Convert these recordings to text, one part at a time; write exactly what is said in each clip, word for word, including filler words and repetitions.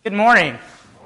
Good morning.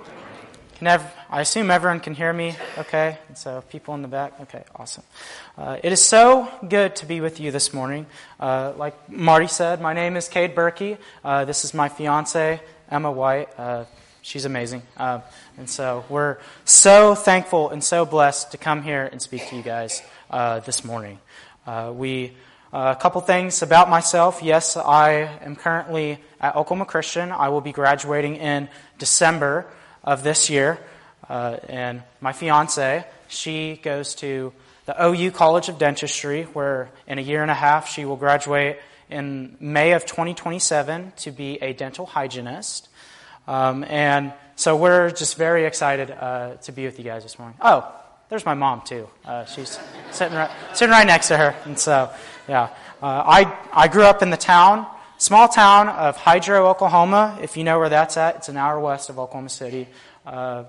Can ev- I assume everyone can hear me okay? And so people in the back? Okay, awesome. Uh, it is so good to be with you this morning. Uh, like Marty said, my name is Cade Berkey. Uh, this is my fiance, Emma White. Uh, she's amazing. Uh, and so we're so thankful and so blessed to come here and speak to you guys uh, this morning. Uh, we... Uh, a couple things about myself. Yes, I am currently at Oklahoma Christian. I will be graduating in December of this year. Uh, and my fiance, she goes to the O U College of Dentistry, where in a year and a half she will graduate in May of twenty twenty-seven to be a dental hygienist. Um, and so we're just very excited uh, to be with you guys this morning. Oh, there's my mom too. Uh, she's sitting right, sitting right next to her. And so, yeah, uh, I I grew up in the town, small town of Hydro, Oklahoma. If you know where that's at, it's an hour west of Oklahoma City. Uh,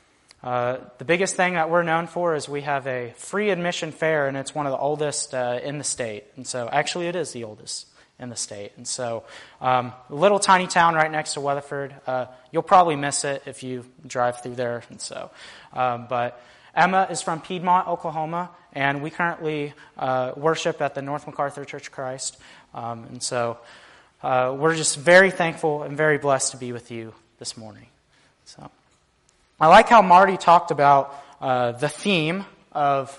uh, the biggest thing that we're known for is we have a free admission fair, and it's one of the oldest uh, in the state. And so, actually, it is the oldest in the state. And so, um, a little tiny town right next to Weatherford. Uh, you'll probably miss it if you drive through there. And so, um, but. Emma is from Piedmont, Oklahoma, and we currently uh, worship at the North MacArthur Church of Christ. Um, and so uh, we're just very thankful and very blessed to be with you this morning. So I like how Marty talked about uh, the theme of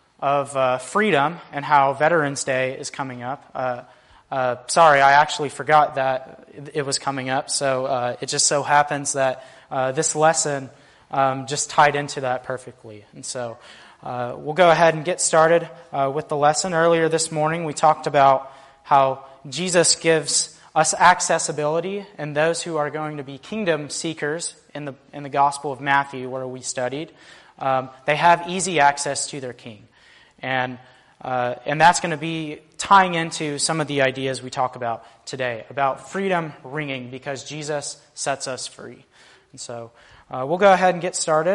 of uh, freedom and how Veterans Day is coming up. Uh, uh, sorry, I actually forgot that it was coming up, so uh, it just so happens that uh, this lesson Um, just tied into that perfectly. And so uh, we'll go ahead and get started uh, with the lesson. Earlier this morning we talked about how Jesus gives us accessibility, and those who are going to be kingdom seekers in the in the Gospel of Matthew, where we studied, um, they have easy access to their King. And uh, and that's going to be tying into some of the ideas we talk about today, about freedom ringing, because Jesus sets us free. And so Uh, we'll go ahead and get started.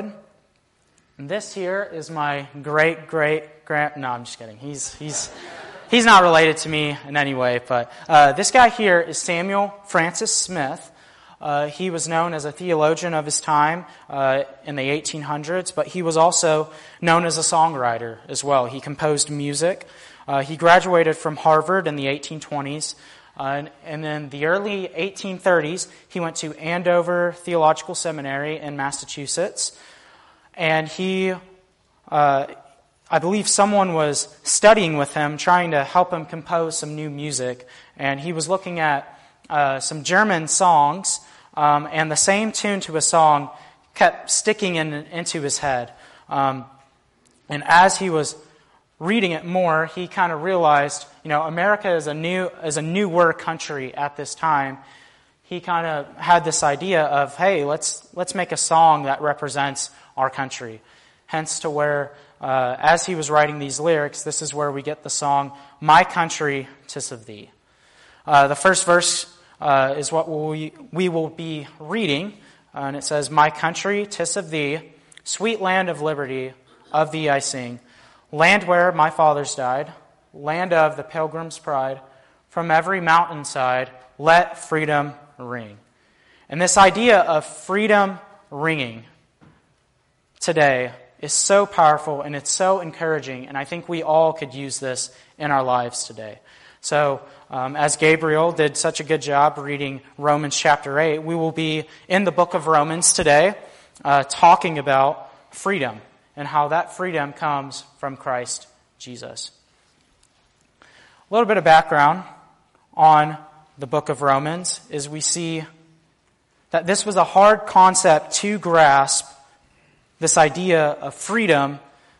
And this here is my great great grand. No, I'm just kidding. He's he's he's not related to me in any way. But uh, this guy here is Samuel Francis Smith. Uh, he was known as a theologian of his time uh, in the eighteen hundreds, but he was also known as a songwriter as well. He composed music. Uh, he graduated from Harvard in the eighteen twenties. Uh, and, and then the early eighteen thirties, he went to Andover Theological Seminary in Massachusetts. And he, uh, I believe someone was studying with him, trying to help him compose some new music. And he was looking at uh, some German songs, um, and the same tune to a song kept sticking in, into his head. Um, and as he was reading it more, he kind of realized, you know, America is a new is a newer country at this time. He kind of had this idea of, hey, let's let's make a song that represents our country. Hence to where, uh, as he was writing these lyrics, this is where we get the song, "My Country, 'Tis of Thee." Uh, the first verse uh, is what we we will be reading, uh, and it says, "My country, 'tis of Thee, sweet land of liberty, of Thee I sing. Land where my fathers died, land of the pilgrim's pride, from every mountainside, let freedom ring." And this idea of freedom ringing today is so powerful, and it's so encouraging, and I think we all could use this in our lives today. So, um, as Gabriel did such a good job reading Romans chapter eight, we will be in the book of Romans today, uh, talking about freedom, and how that freedom comes from Christ Jesus. A little bit of background on the book of Romans is we see that this was a hard concept to grasp, this idea of freedom,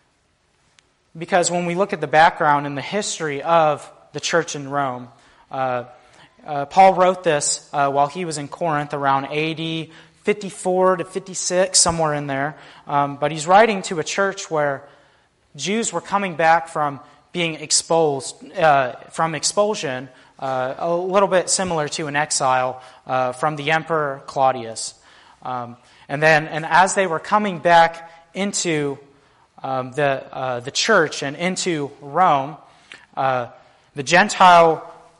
because when we look at the background and the history of the church in Rome, uh, uh, Paul wrote this uh, while he was in Corinth around A D fifty-four to fifty-six, somewhere in there. Um, but he's writing to a church where Jews were coming back from being exposed, uh, from expulsion, uh, a little bit similar to an exile uh, from the Emperor Claudius. Um, and then, and as they were coming back into um, the uh, the church and into Rome, uh, the Gentile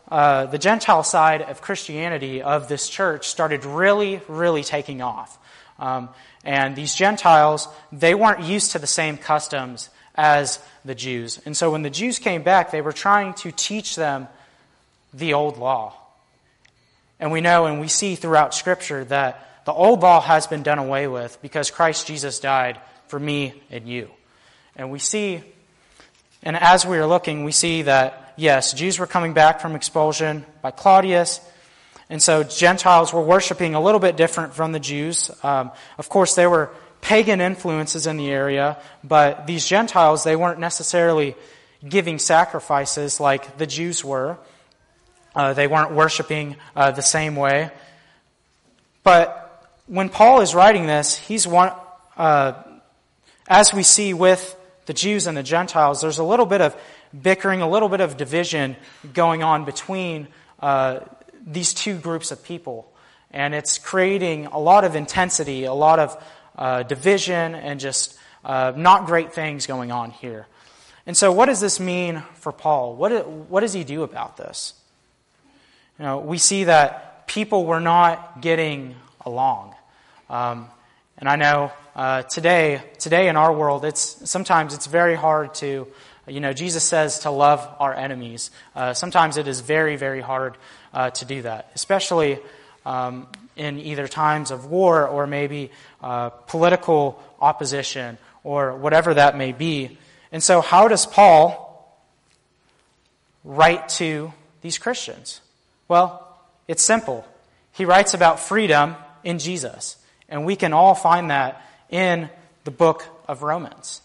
uh, the Gentile side of Christianity of this church started really, really taking off. Um, and these Gentiles, they weren't used to the same customs as the Jews. And so when the Jews came back, they were trying to teach them the old law. And we know and we see throughout Scripture that the old law has been done away with because Christ Jesus died for me and you. And we see, and as we are looking, we see that, yes, Jews were coming back from expulsion by Claudius. And so Gentiles were worshiping a little bit different from the Jews. Um, of course, there were pagan influences in the area, but these Gentiles, they weren't necessarily giving sacrifices like the Jews were. Uh, they weren't worshiping uh, the same way. But when Paul is writing this, he's one, uh, as we see with the Jews and the Gentiles, there's a little bit of bickering, a little bit of division going on between uh, these two groups of people. And it's creating a lot of intensity, a lot of uh, division, and just uh, not great things going on here. And so what does this mean for Paul? What, what does he do about this? You know, we see that people were not getting along. Um, and I know uh, today, today in our world, it's sometimes it's very hard to, you know, Jesus says to love our enemies. Uh, sometimes it is very, very hard uh, to do that, especially um, in either times of war or maybe uh, political opposition or whatever that may be. And so how does Paul write to these Christians? Well, it's simple. He writes about freedom in Jesus. And we can all find that in the book of Romans.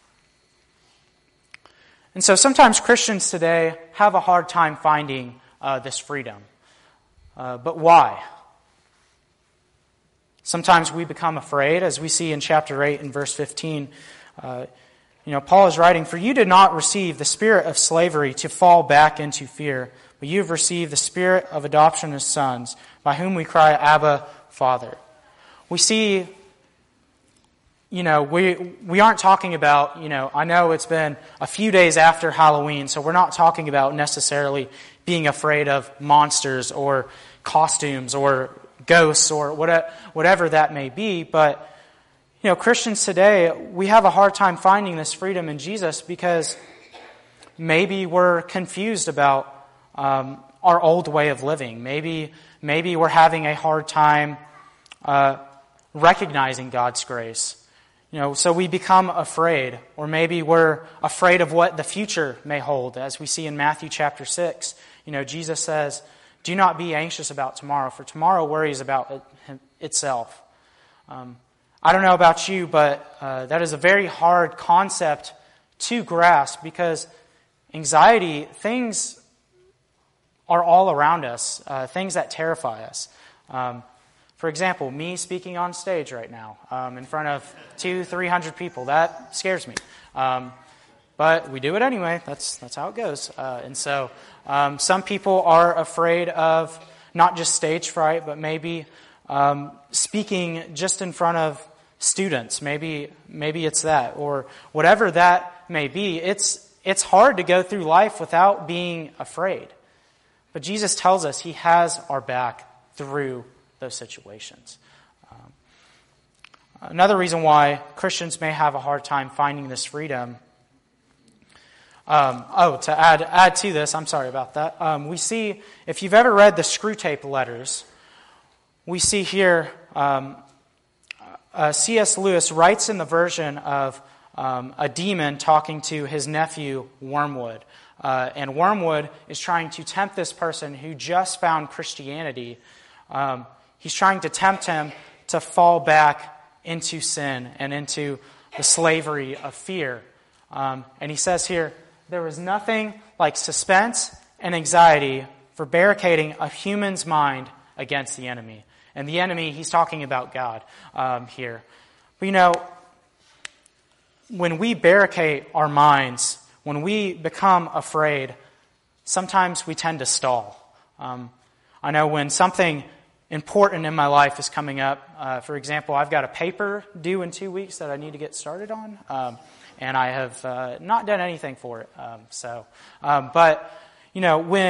And so sometimes Christians today have a hard time finding uh, this freedom. Uh, but why? Sometimes we become afraid, as we see in chapter eight and verse fifteen. Uh, you know, Paul is writing, "For you did not receive the spirit of slavery to fall back into fear, but you have received the spirit of adoption as sons, by whom we cry, Abba, Father." We see, you know, we we aren't talking about, you know, I know it's been a few days after Halloween, so we're not talking about necessarily being afraid of monsters or costumes or ghosts or whatever that may be. But, you know, Christians today, we have a hard time finding this freedom in Jesus because maybe we're confused about um, our old way of living. Maybe maybe we're having a hard time uh, recognizing God's grace. You know, so we become afraid, or maybe we're afraid of what the future may hold, as we see in Matthew chapter six. You know, Jesus says, "Do not be anxious about tomorrow, for tomorrow worries about it, itself." Um, I don't know about you, but uh, that is a very hard concept to grasp because anxiety, things are all around us, uh, things that terrify us. Um, for example, me speaking on stage right now um, in front of two, three hundred people, that scares me. Um, but we do it anyway. That's that's how it goes. Uh, and so um, some people are afraid of not just stage fright, but maybe um, speaking just in front of students. Maybe maybe it's that, or whatever that may be. It's it's hard to go through life without being afraid. But Jesus tells us He has our back through those situations. Um, another reason why Christians may have a hard time finding this freedom. Um, oh, to add add to this, I'm sorry about that. Um, we see, if you've ever read the Screwtape Letters, we see here um, uh, C S Lewis writes in the version of um, a demon talking to his nephew Wormwood. Uh, and Wormwood is trying to tempt this person who just found Christianity. Um, he's trying to tempt him to fall back into sin and into the slavery of fear. Um, and he says here, there is nothing like suspense and anxiety for barricading a human's mind against the enemy. And the enemy, he's talking about God um, here. But you know, when we barricade our minds, when we become afraid, sometimes we tend to stall. Um, I know when something important in my life is coming up, uh, for example, I've got a paper due in two weeks that I need to get started on, um, and I have uh, not done anything for it. Um, so, um, but, you know, when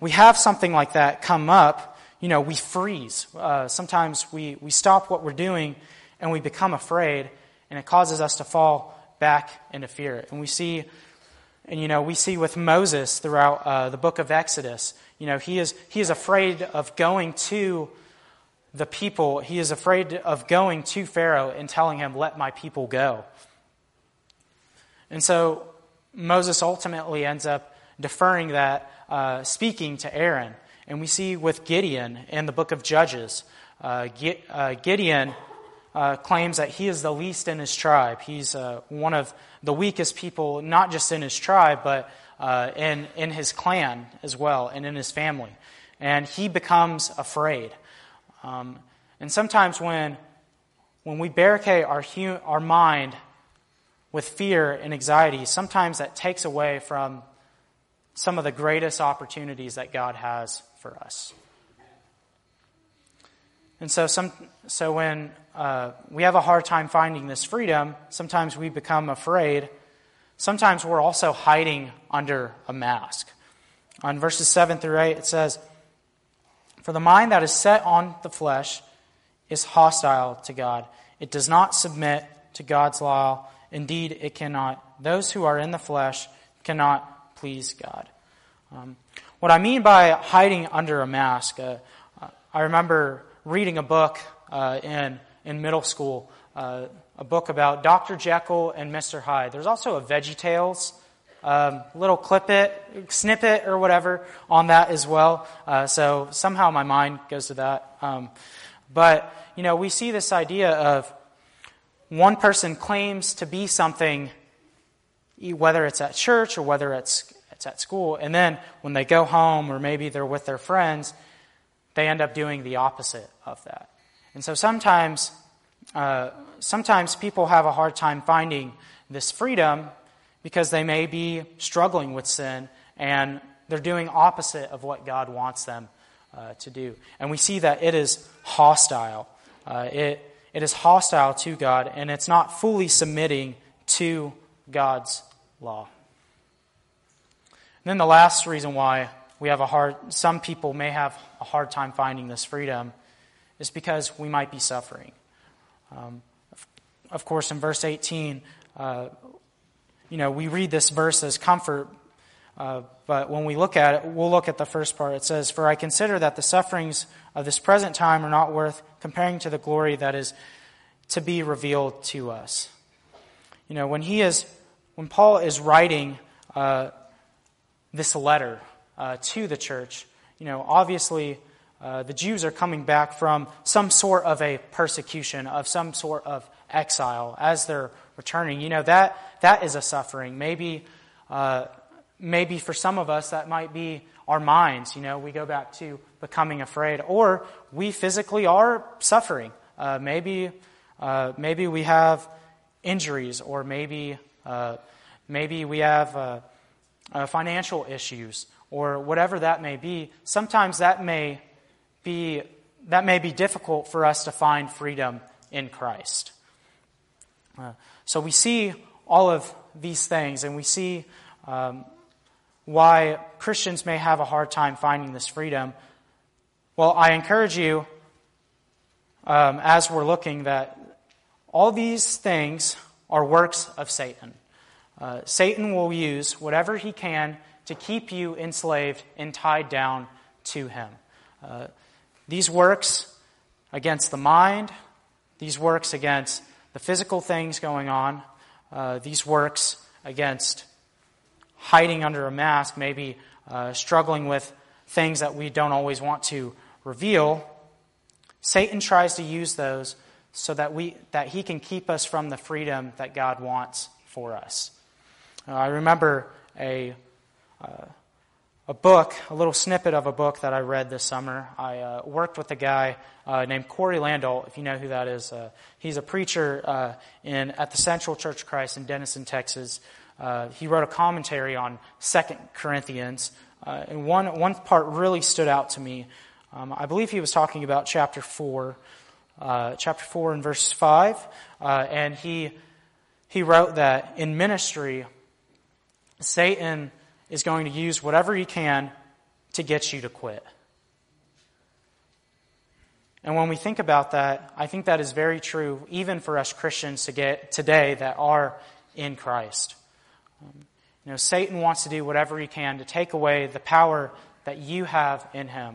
we have something like that come up, you know, we freeze. Uh, sometimes we, we stop what we're doing and we become afraid, and it causes us to fall back into fear. And we see, and you know, we see with Moses throughout uh, the book of Exodus, you know, he is he is afraid of going to the people. He is afraid of going to Pharaoh and telling him, "Let my people go." And so Moses ultimately ends up deferring that, uh, speaking to Aaron. And we see with Gideon in the book of Judges, uh, Gideon uh, claims that he is the least in his tribe. He's uh, one of the weakest people, not just in his tribe, but uh, in, in his clan as well, and in his family. And he becomes afraid. Um, and sometimes when when we barricade our hu- our mind with fear and anxiety, sometimes that takes away from some of the greatest opportunities that God has for us. And so some so when uh, we have a hard time finding this freedom, sometimes we become afraid. Sometimes we're also hiding under a mask. On verses seven through eight, it says, "For the mind that is set on the flesh is hostile to God. It does not submit to God's law. Indeed, it cannot. Those who are in the flesh cannot please God." Um, what I mean by hiding under a mask, uh, I remember reading a book uh, in in middle school, uh, a book about Doctor Jekyll and Mister Hyde. There's also a VeggieTales um, little clip it, snippet or whatever on that as well. Uh, so somehow my mind goes to that. Um, but, you know, we see this idea of one person claims to be something, whether it's at church or whether it's it's at school, and then when they go home or maybe they're with their friends, they end up doing the opposite of that. And so sometimes, uh, sometimes people have a hard time finding this freedom because they may be struggling with sin and they're doing opposite of what God wants them uh, to do. And we see that it is hostile. Uh, it it is hostile to God, and it's not fully submitting to God's law. And then the last reason why we have a hard, some people may have a hard time finding this freedom is because we might be suffering. Um, of course, in verse eighteen, uh, you know, we read this verse as comfort, uh, but when we look at it, we'll look at the first part. It says, "For I consider that the sufferings of this present time are not worth comparing to the glory that is to be revealed to us." You know, when he is, when Paul is writing uh, this letter uh, to the church, you know, obviously uh, the Jews are coming back from some sort of a persecution, of some sort of exile as they're returning. You know, that that is a suffering. Maybe, uh, maybe for some of us that might be our minds. You know, we go back to becoming afraid, or we physically are suffering. Uh, maybe, uh, maybe we have injuries, or maybe, uh, maybe we have uh, uh, financial issues, or whatever that may be. Sometimes that may be that may be difficult for us to find freedom in Christ. Uh, so we see all of these things, and we see um, why Christians may have a hard time finding this freedom. Well, I encourage you, um, as we're looking, that all these things are works of Satan. Uh, Satan will use whatever he can to keep you enslaved and tied down to him. Uh, these works against the mind, these works against the physical things going on, uh, these works against hiding under a mask, maybe uh, struggling with things that we don't always want to reveal. Satan tries to use those so that we that he can keep us from the freedom that God wants for us. Uh, I remember a uh, a book, a little snippet of a book that I read this summer. I uh, worked with a guy uh, named Corey Landau, if you know who that is. Uh, he's a preacher uh, in at the Central Church of Christ in Denison, Texas. Uh, he wrote a commentary on Second Corinthians, uh, and one one part really stood out to me. Um, I believe he was talking about chapter four, uh, chapter four and verse five, uh, and he he wrote that in ministry, Satan is going to use whatever he can to get you to quit. And when we think about that, I think that is very true even for us Christians to get today that are in Christ. Um, you know, Satan wants to do whatever he can to take away the power that you have in him.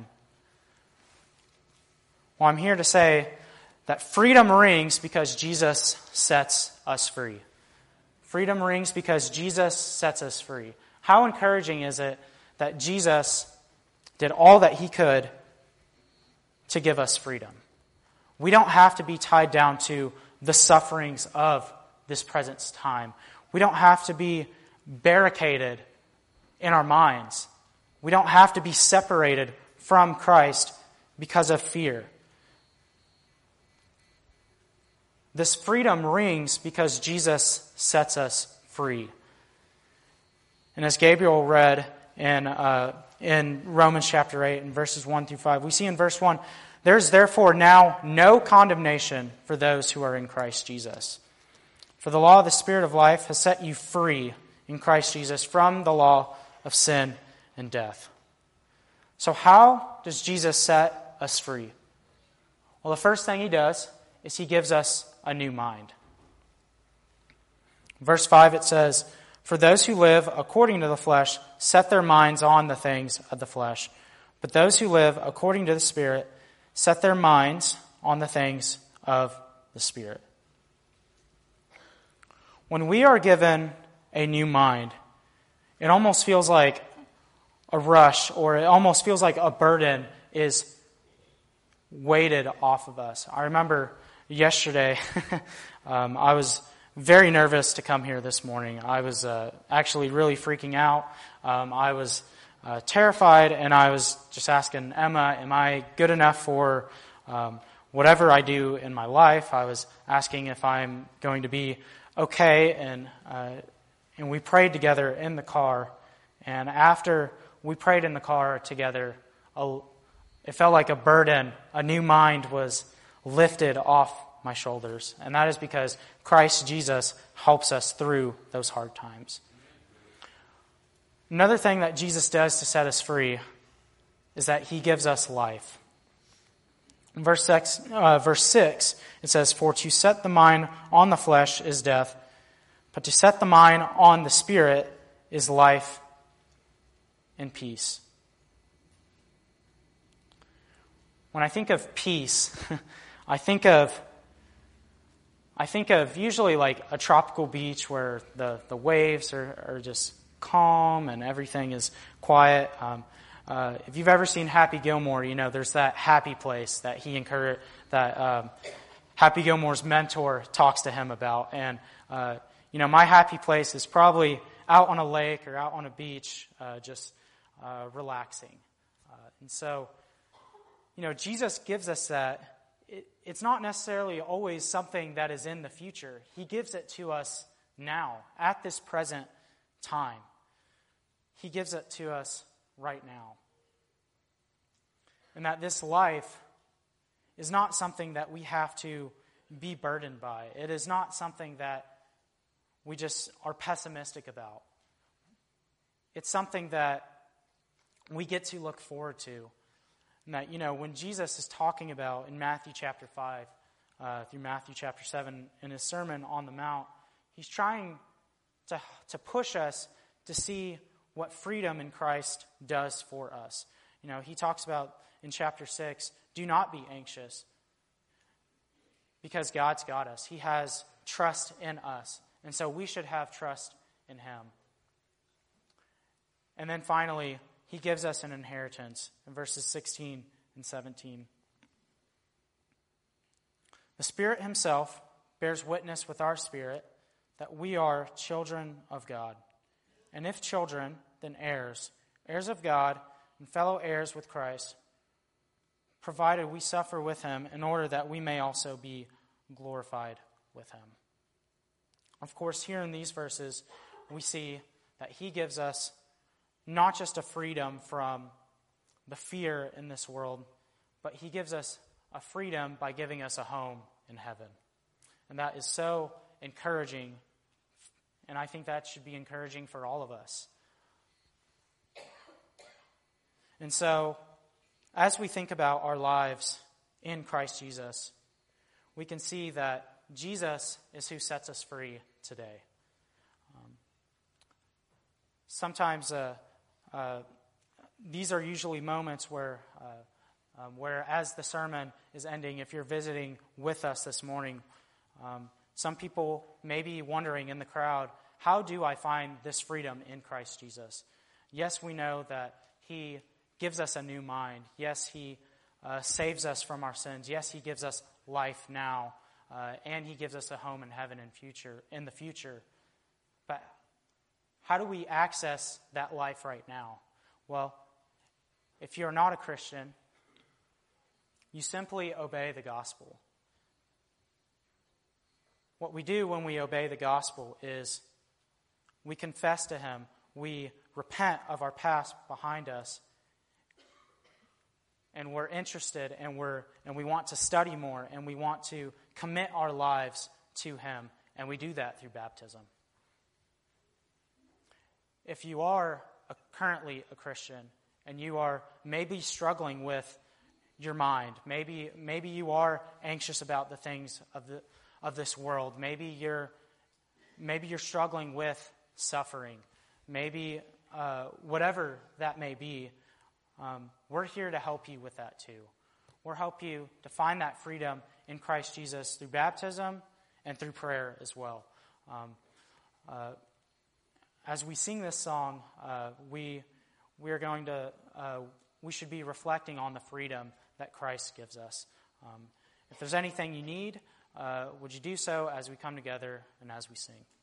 Well, I'm here to say that freedom rings because Jesus sets us free. Freedom rings because Jesus sets us free. How encouraging is it that Jesus did all that he could to give us freedom? We don't have to be tied down to the sufferings of this present time. We don't have to be barricaded in our minds. We don't have to be separated from Christ because of fear. This freedom rings because Jesus sets us free. And as Gabriel read in uh, in Romans chapter eight, in verses one through five, we see in verse one, "There is therefore now no condemnation for those who are in Christ Jesus. For the law of the Spirit of life has set you free in Christ Jesus from the law of sin and death." So how does Jesus set us free? Well, the first thing he does is he gives us a new mind. Verse five, it says, "For those who live according to the flesh set their minds on the things of the flesh. But those who live according to the Spirit set their minds on the things of the Spirit." When we are given a new mind, it almost feels like a rush, or it almost feels like a burden is weighted off of us. I remember yesterday, um, I was very nervous to come here this morning. I was uh, actually really freaking out. Um, I was uh, terrified, and I was just asking Emma, am I good enough for um, whatever I do in my life? I was asking if I'm going to be okay, and uh, and we prayed together in the car. And after we prayed in the car together, a, it felt like a burden, a new mind was lifted off my shoulders. And that is because Christ Jesus helps us through those hard times. Another thing that Jesus does to set us free is that he gives us life. In verse six, uh, verse six, it says, "For to set the mind on the flesh is death, but to set the mind on the Spirit is life and peace." When I think of peace, I think of I think of usually like a tropical beach where the, the waves are, are just calm and everything is quiet. Um, uh, if you've ever seen Happy Gilmore, you know there's that happy place that he encouraged, that um, Happy Gilmore's mentor talks to him about. And uh, you know, my happy place is probably out on a lake or out on a beach, uh, just uh, relaxing. Uh, and so, you know, Jesus gives us that. It, it's not necessarily always something that is in the future. He gives it to us now, at this present time. He gives it to us right now. And that this life is not something that we have to be burdened by. It is not something that we just are pessimistic about. It's something that we get to look forward to. And that, you know, when Jesus is talking about in Matthew chapter five, uh, through Matthew chapter seven, in his Sermon on the Mount, he's trying to, to push us to see what freedom in Christ does for us. You know, he talks about in chapter six, do not be anxious, because God's got us. He has trust in us. And so we should have trust in him. And then finally, he gives us an inheritance in verses sixteen and seventeen. "The Spirit himself bears witness with our spirit that we are children of God. And if children, then heirs, heirs of God and fellow heirs with Christ, provided we suffer with him in order that we may also be glorified with him." Of course, here in these verses, we see that he gives us not just a freedom from the fear in this world, but he gives us a freedom by giving us a home in heaven. And that is so encouraging, and I think that should be encouraging for all of us. And so, as we think about our lives in Christ Jesus, we can see that Jesus is who sets us free today. Um, sometimes uh, uh, these are usually moments where, uh, um, where as the sermon is ending, if you're visiting with us this morning, um, some people may be wondering in the crowd, how do I find this freedom in Christ Jesus? Yes, we know that He gives us a new mind. Yes, He uh, saves us from our sins. Yes, He gives us life now, uh, and He gives us a home in heaven in future in the future. But how do we access that life right now? Well, if you're not a Christian, you simply obey the gospel. What we do when we obey the gospel is we confess to Him, we repent of our past behind us, and we're interested and we're and we want to study more and we want to commit our lives to Him, and we do that through baptism. If you are a, currently a Christian and you are maybe struggling with your mind, maybe maybe you are anxious about the things of the of this world, maybe you're maybe you're struggling with suffering, maybe uh, whatever that may be. Um, we're here to help you with that too. We'll help you to find that freedom in Christ Jesus through baptism and through prayer as well. Um, uh, as we sing this song, uh, we we are going to uh, we should be reflecting on the freedom that Christ gives us. Um, if there's anything you need, uh, would you do so as we come together and as we sing?